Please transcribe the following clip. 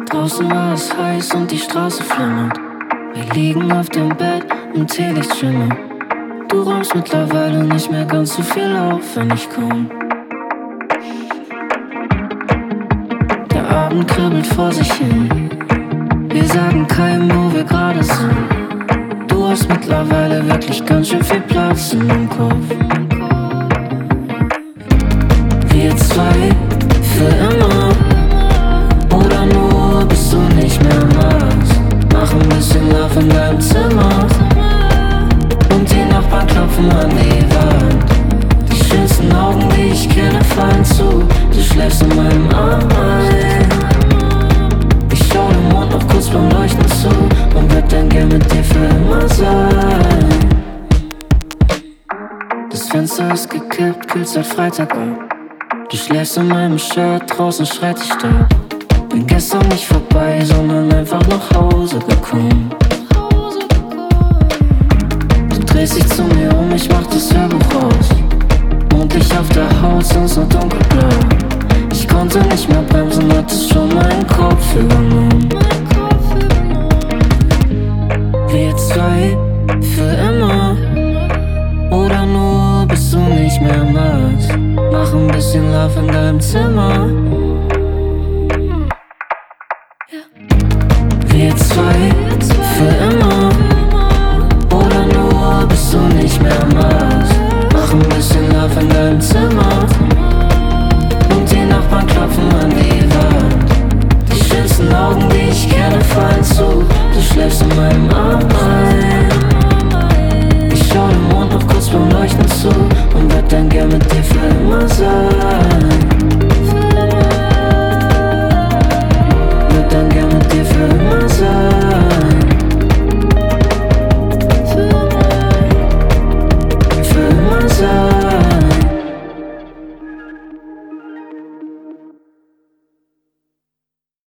Draußen war es heiß und die Straße flimmert. Wir liegen auf dem Bett im Teelicht schimmert. Du räumst mittlerweile nicht mehr ganz so viel auf, wenn ich komm. Der Abend kribbelt vor sich hin. Wir sagen keinem, wo wir gerade sind. Du hast mittlerweile wirklich ganz schön viel Platz in meinem Kopf. Wir zwei für immer. Oder nur bis du nicht mehr magst. Mach ein bisschen Love in deinem Zimmer. Und die Nachbarn klopfen an die Wand. Die schönsten Augen, die ich kenne, fallen zu. Du schläfst in meinem Arm ein. Ich schau dem Mond noch kurz beim Leuchten zu und würd dann gern mit dir für immer sein. Das Fenster ist gekippt, kühlt seit Freitag ab. Du schläfst in meinem Shirt, draußen schreit die Stadt. Bin gestern nicht vorbei, sondern einfach nach Hause gekommen. Du drehst dich zu mir um, ich mach das Hörbuch aus. Mondlicht auf der Haut, sonst nur dunkelblau. Ich konnte nicht mehr bremsen, hattest schon meinen Kopf übernommen. Wir zwei für immer. Oder nur bis du nicht mehr magst. Mach ein bisschen Love in deinem Zimmer. Wir zwei für immer. Oder nur bis du nicht mehr magst. Mach ein bisschen Love in deinem Zimmer. Und die Nachbarn klopfen an die Wand. Die schönsten Augen, die ich kenne, fallen zu. Du schläfst in meinem Arm ein. Ich schau dem Mond noch kurz beim Leuchten zu und würd dann gern mit dir für immer sein.